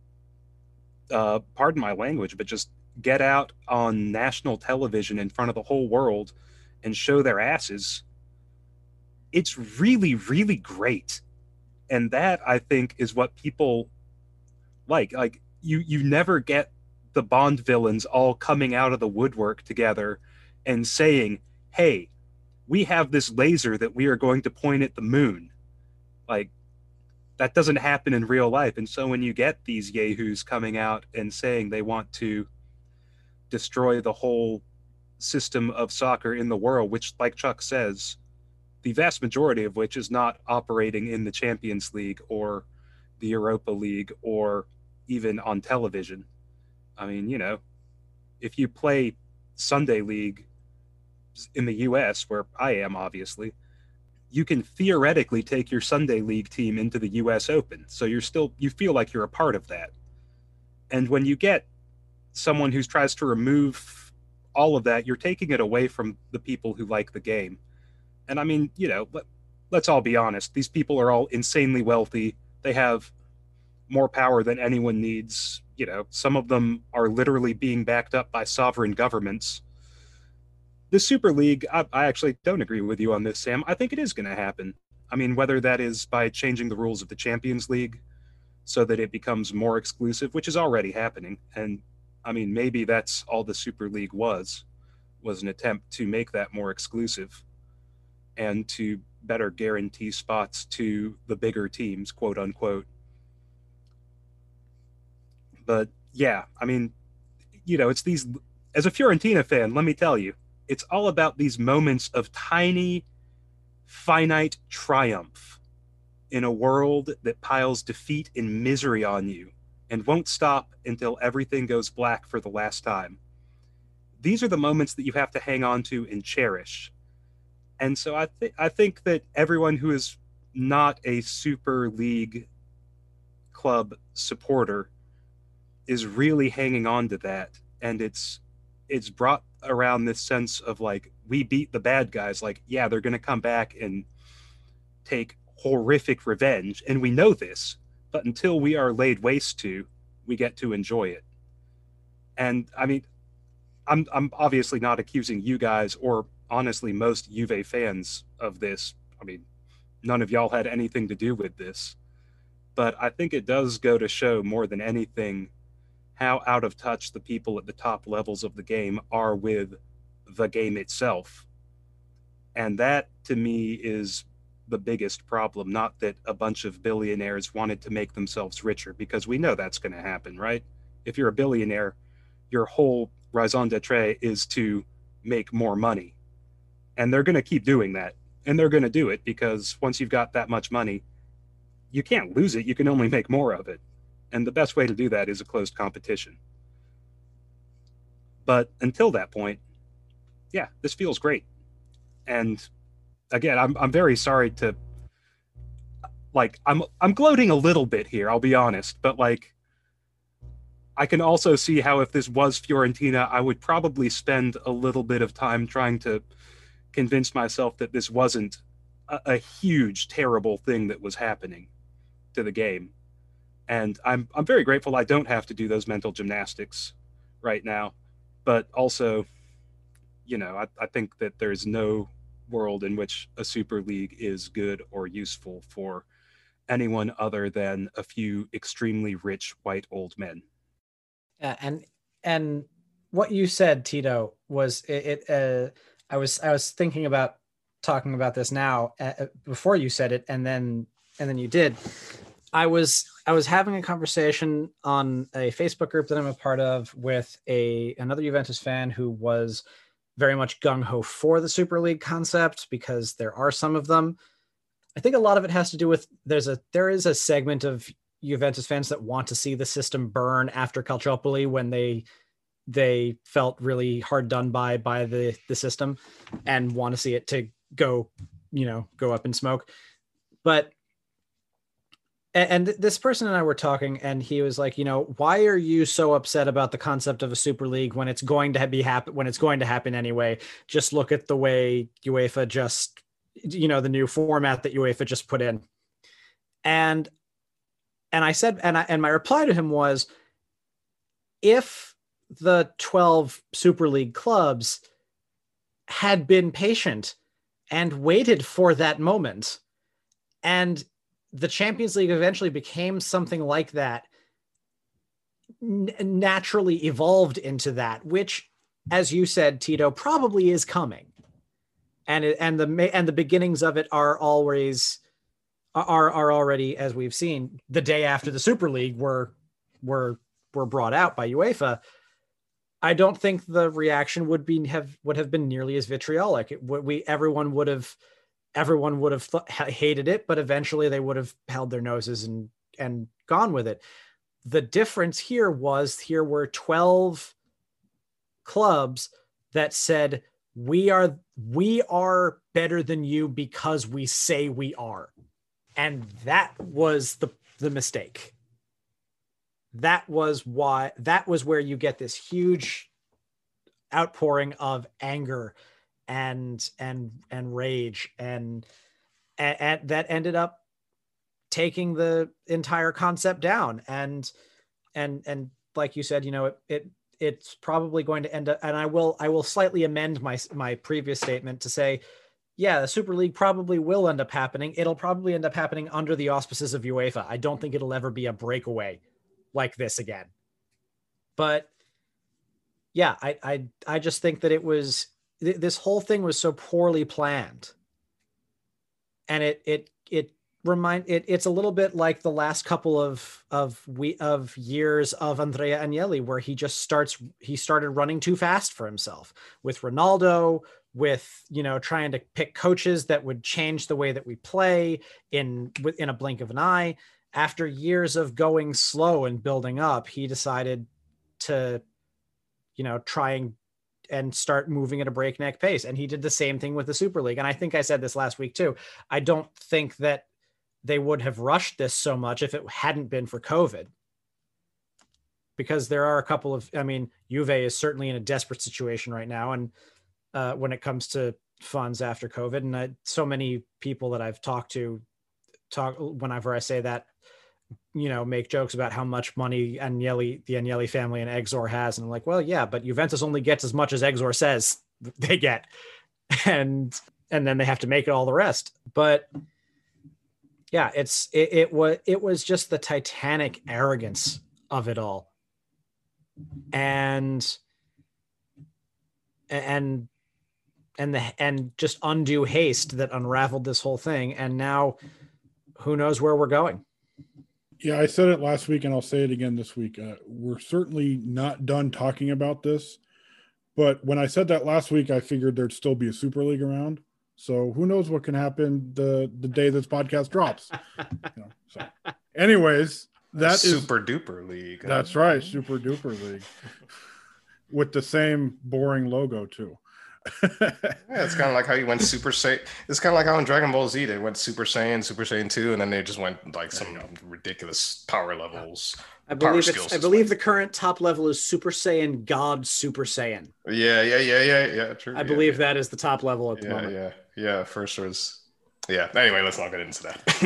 Speaker 5: uh, pardon my language, but just get out on national television in front of the whole world and show their asses, it's really, really great. And that, I think, is what people like. Like, you, you never get the Bond villains all coming out of the woodwork together and saying, hey, we have this laser that we are going to point at the moon. Like, that doesn't happen in real life. And so when you get these yahoos coming out and saying they want to destroy the whole system of soccer in the world, which, like Chuck says, the vast majority of which is not operating in the Champions League or the Europa League or even on television. I mean, you know, if you play Sunday League in the U S, where I am, obviously, you can theoretically take your Sunday League team into the U S Open. So you're still, you feel like you're a part of that. And when you get someone who tries to remove all of that, you're taking it away from the people who like the game. And I mean, you know, let, let's all be honest. These people are all insanely wealthy. They have more power than anyone needs. You know, some of them are literally being backed up by sovereign governments. The Super League, I, I actually don't agree with you on this, Sam. I think it is going to happen. I mean, whether that is by changing the rules of the Champions League so that it becomes more exclusive, which is already happening. And I mean, maybe that's all the Super League was, was an attempt to make that more exclusive and to better guarantee spots to the bigger teams, quote unquote. But yeah, I mean, you know, it's these, as a Fiorentina fan, let me tell you, it's all about these moments of tiny, finite triumph in a world that piles defeat and misery on you and won't stop until everything goes black for the last time. These are the moments that you have to hang on to and cherish. And so I, th- I think that everyone who is not a Super League club supporter is really hanging on to that, and it's it's brought around this sense of like, we beat the bad guys, like, yeah, they're going to come back and take horrific revenge, and we know this, but until we are laid waste to, we get to enjoy it. And I mean, I'm I'm obviously not accusing you guys, or honestly most Juve fans, of this. I mean, none of y'all had anything to do with this, but I think it does go to show more than anything how out of touch the people at the top levels of the game are with the game itself. And that, to me, is the biggest problem. Not that a bunch of billionaires wanted to make themselves richer, because we know that's going to happen, right? If you're a billionaire, your whole raison d'etre is to make more money. And they're going to keep doing that. And they're going to do it because once you've got that much money, you can't lose it. You can only make more of it. And the best way to do that is a closed competition. But until that point, yeah, this feels great. And again, I'm I'm very sorry to, like, I'm I'm gloating a little bit here, I'll be honest, but like, I can also see how if this was Fiorentina, I would probably spend a little bit of time trying to convince myself that this wasn't a, a huge, terrible thing that was happening to the game. And I'm I'm very grateful I don't have to do those mental gymnastics right now. But also, you know, I, I think that there's no world in which a Super League is good or useful for anyone other than a few extremely rich white old men.
Speaker 2: Yeah, and and what you said, Tito, was it. it uh, I was I was thinking about talking about this now uh, before you said it, and then and then you did. I was I was having a conversation on a Facebook group that I'm a part of with a another Juventus fan who was very much gung-ho for the Super League concept, because there are some of them. I think a lot of it has to do with there's a there is a segment of Juventus fans that want to see the system burn after Calciopoli, when they they felt really hard done by by the the system and want to see it to go, you know, go up in smoke. But and this person and I were talking, and he was like, you know, why are you so upset about the concept of a Super League when it's going to be happen when it's going to happen anyway? Just look at the way UEFA just, you know, the new format that UEFA just put in. And and I said, and I and my reply to him was, if the twelve Super League clubs had been patient and waited for that moment, and the Champions League eventually became something like that, n- naturally evolved into that, which, as you said, Tito, probably is coming. And it, and the and the beginnings of it are always are are already, as we've seen, the day after the Super League were were were brought out by UEFA. I don't think the reaction would be have would have been nearly as vitriolic. It, we everyone would have. Everyone would have th- hated it, but eventually they would have held their noses and, and gone with it. The difference here was here were twelve clubs that said, we are, we are better than you because we say we are. And that was the, the mistake. That was why, that was where you get this huge outpouring of anger and and and rage, and, and, and that ended up taking the entire concept down. And and and like you said, you know, it, it it's probably going to end up, and I will I will slightly amend my my previous statement to say, yeah, the Super League probably will end up happening. It'll probably end up happening under the auspices of UEFA. I don't think it'll ever be a breakaway like this again. But yeah, I I I just think that it was this whole thing was so poorly planned, and it it it remind it it's a little bit like the last couple of of we of years of Andrea Agnelli, where he just starts he started running too fast for himself with Ronaldo, with, you know, trying to pick coaches that would change the way that we play in in a blink of an eye. After years of going slow and building up, he decided to, you know, try and and start moving at a breakneck pace. And he did the same thing with the Super League. And I think I said this last week too. I don't think that they would have rushed this so much if it hadn't been for COVID. because there are a couple of, I mean, Juve is certainly in a desperate situation right now. And uh, when it comes to funds after COVID, and I, so many people that I've talked to talk whenever I say that, you know, make jokes about how much money Agnelli, the Agnelli family and Exor has. And I'm like, well, yeah, but Juventus only gets as much as Exor says they get. And, and then they have to make it all the rest. But yeah, it's, it, it was, it was just the titanic arrogance of it all. And, and, and the, and just undue haste that unraveled this whole thing. And now who knows where we're going.
Speaker 1: Yeah, I said it last week and I'll say it again this week. Uh, we're certainly not done talking about this, but when I said that last week, I figured there'd still be a Super League around. So who knows what can happen the, the day this podcast drops. You know, so anyways, that
Speaker 3: super
Speaker 1: is
Speaker 3: super duper league.
Speaker 1: That's right. Super duper league with the same boring logo too.
Speaker 3: Yeah, it's kind of like how you went Super Saiyan. It's kind of like how in Dragon Ball Z they went Super Saiyan, Super Saiyan two, and then they just went like some ridiculous power levels.
Speaker 2: I believe it's, I believe the current top level is Super Saiyan God Super Saiyan.
Speaker 3: Yeah, yeah, yeah, yeah, yeah. True.
Speaker 2: I
Speaker 3: yeah,
Speaker 2: believe
Speaker 3: yeah.
Speaker 2: that is the top level at the
Speaker 3: yeah,
Speaker 2: moment.
Speaker 3: Yeah, yeah, First was. Yeah. Anyway, let's not get into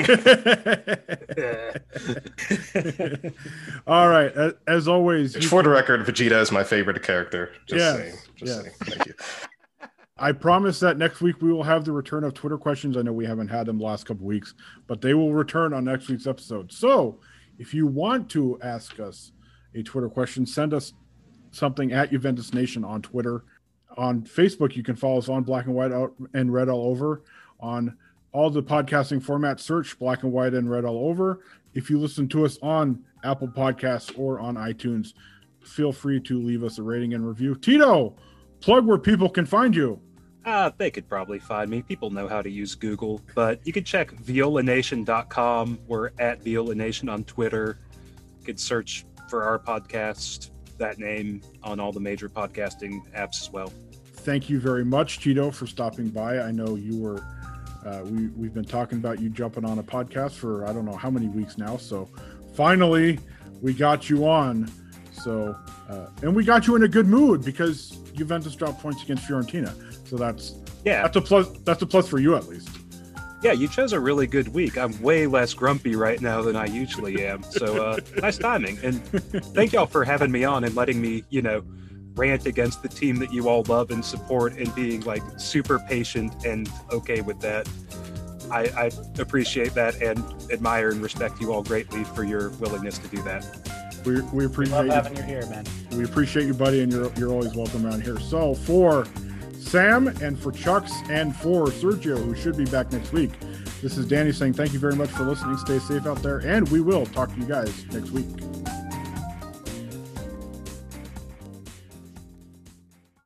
Speaker 1: that. All right. As always,
Speaker 3: for the record, Vegeta is my favorite character. Just
Speaker 1: yes,
Speaker 3: saying. Just
Speaker 1: yes.
Speaker 3: saying. Thank you.
Speaker 1: I promise that next week we will have the return of Twitter questions. I know we haven't had them the last couple of weeks, but they will return on next week's episode. So if you want to ask us a Twitter question, send us something at Juventus Nation on Twitter. On Facebook, you can follow us on Black and White out and Red All Over. On all the podcasting formats, search Black and White and Red All Over. If you listen to us on Apple Podcasts or on iTunes, feel free to leave us a rating and review. Tito, plug where people can find you.
Speaker 5: Uh, they could probably find me. People know how to use Google, but you could check viola nation dot com. We're at Viola Nation on Twitter. You could search for our podcast, that name, on all the major podcasting apps as well.
Speaker 1: Thank you very much, Tito, for stopping by. I know you were, uh, we, we've been talking about you jumping on a podcast for I don't know how many weeks now. So finally, we got you on. So, uh, and we got you in a good mood because Juventus dropped points against Fiorentina. So that's
Speaker 5: yeah,
Speaker 1: that's a plus. That's a plus for you at least.
Speaker 5: Yeah, you chose a really good week. I'm way less grumpy right now than I usually am. So uh, nice timing. And thank y'all for having me on and letting me, you know, rant against the team that you all love and support and being like super patient and okay with that. I, I appreciate that and admire and respect you all greatly for your willingness to do that.
Speaker 1: We, we appreciate
Speaker 2: we love
Speaker 1: you.
Speaker 2: having you here, man.
Speaker 1: We appreciate you, buddy, and you're you're always welcome around here. So for Sam and for Chucks and for Sergio, who should be back next week, this is Danny saying thank you very much for listening. Stay safe out there, and we will talk to you guys next week.